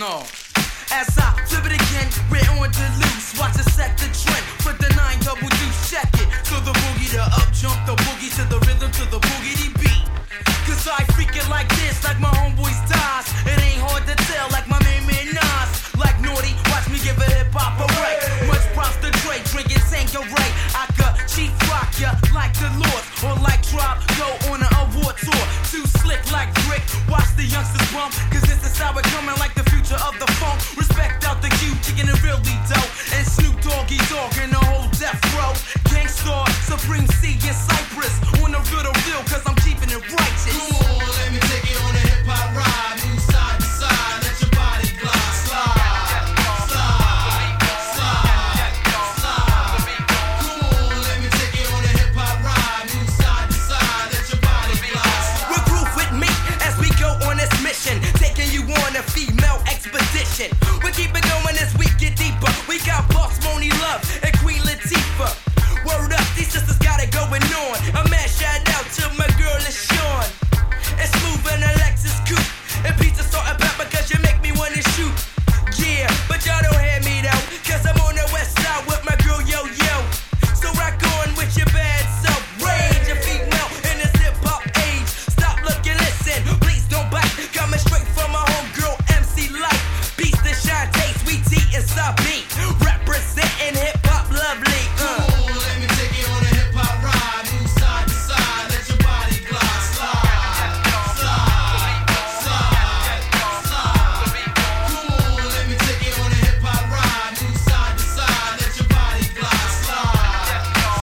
on. As I flip it again, we're on the loose. Watch us set the trend for the 9 double deuce. Check it. To the boogie, the up jump, the boogie to the rhythm, to the boogity beat. Cause I freak it like this, like my homeboys dies. It ain't hard to tell, like my man Nas. Like Naughty, watch me give a hip-hop a break. Much props to Dre, drinking Tanqueray. I could chief rock ya like the Lord. All